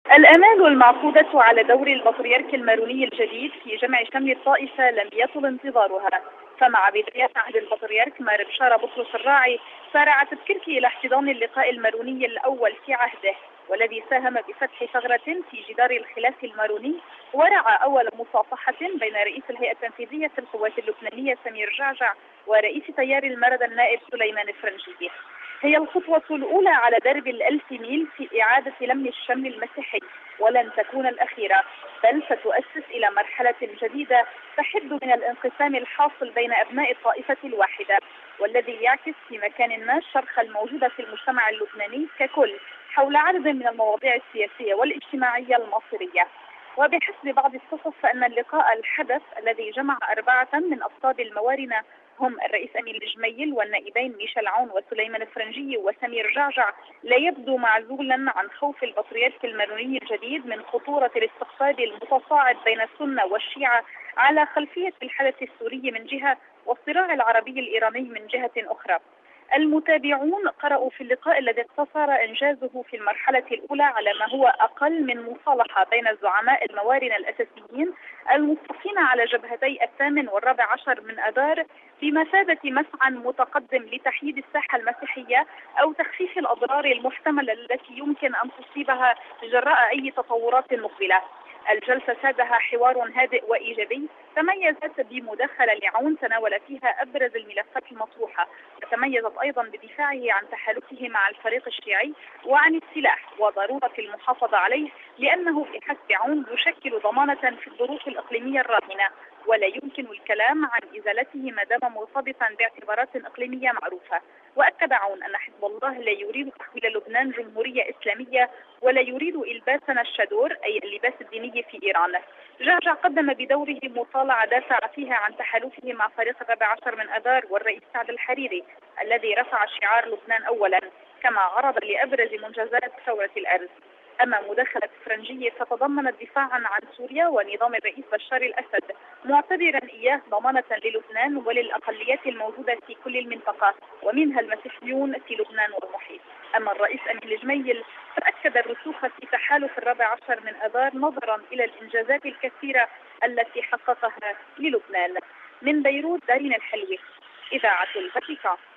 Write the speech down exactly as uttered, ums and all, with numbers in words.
الآمال المعقودة على دور البطريرك الماروني الجديد في جمع شمل الطائفة لم يطل انتظارها، فمع بداية عهد البطريرك مار بشارة بطرس الراعي سارعت تركي إلى احتضان اللقاء الماروني الأول في عهده، والذي ساهم بفتح ثغرة في جدار الخلاف الماروني، ورعى أول مصافحة بين رئيس الهيئة التنفيذية القوات اللبنانية سمير جعجع ورئيس تيار المردة النائب سليمان الفرنجيدي. هي الخطوة الأولى على درب الألف ميل في إعادة لم الشمل المسيحي، ولن تكون الأخيرة، بل ستؤسس إلى مرحلة جديدة تحد من الانقسام الحاصل بين أبناء الطائفة الواحدة، والذي يعكس في مكان ما الشرخ الموجودة في المجتمع اللبناني ككل حول عدد من المواضيع السياسية والاجتماعية المصيرية. وبحسب بعض القصص فإن اللقاء الحدث الذي جمع أربعة من أصحاب الموارنة هم الرئيس أمين الجميل والنائبين ميشيل عون وسليمان الفرنجي وسمير جعجع لا يبدو معزولا عن خوف البطريرك الماروني الجديد من خطورة الاستقطاب المتصاعد بين السنة والشيعة على خلفية الحدث السوري من جهة والصراع العربي الإيراني من جهة أخرى. المتابعون قرأوا في اللقاء الذي اقتصر إنجازه في المرحلة الأولى على ما هو أقل من مصالحة بين الزعماء الموارنة الأساسيين المصطفين على جبهتي الثامن والرابع عشر من أذار بمثابة مسعى متقدم لتحييد الساحة المسيحية أو تخفيف الأضرار المحتملة التي يمكن أن تصيبها جراء أي تطورات مقبلة. الجلسة سادها حوار هادئ وإيجابي تميزت بمداخلة لعون تناول فيها أبرز الملفات المطروحة، وتميزت أيضا بدفاعه عن تحالفه مع الفريق الشيعي وعن السلاح وضرورة المحافظة عليه، لأنه بحسب عون يشكل ضمانة في الظروف الإقليمية الراهنة، ولا يمكن الكلام عن إزالته ما دام مرتبطا باعتبارات إقليمية معروفة. وأكد عون أن حزب الله لا يريد تحويل لبنان جمهورية إسلامية ولا يريد إلباسنا الشادور أي اللباس الديني في إيران. جعجع قدم بدوره مطالعة دافع فيها عن تحالفه مع فريق الرابع عشر من أذار والرئيس سعد الحريري الذي رفع شعار لبنان أولا، كما عرض لأبرز منجزات ثورة الأرز. أما مداخلة فرنجية فتضمنت دفاعا عن سوريا ونظام الرئيس بشار الأسد، معتبرا إياه ضمانة للبنان وللأقليات الموجودة في كل المنطقة ومنها المسيحيون في لبنان والمحيط. أما الرئيس أمين الجميل فأكد الرسوخ في تحالف الرابع عشر من أذار نظرا إلى الإنجازات الكثيرة التي حققها للبنان. من بيروت دارين الحلوي، إذاعة الفاتيكان.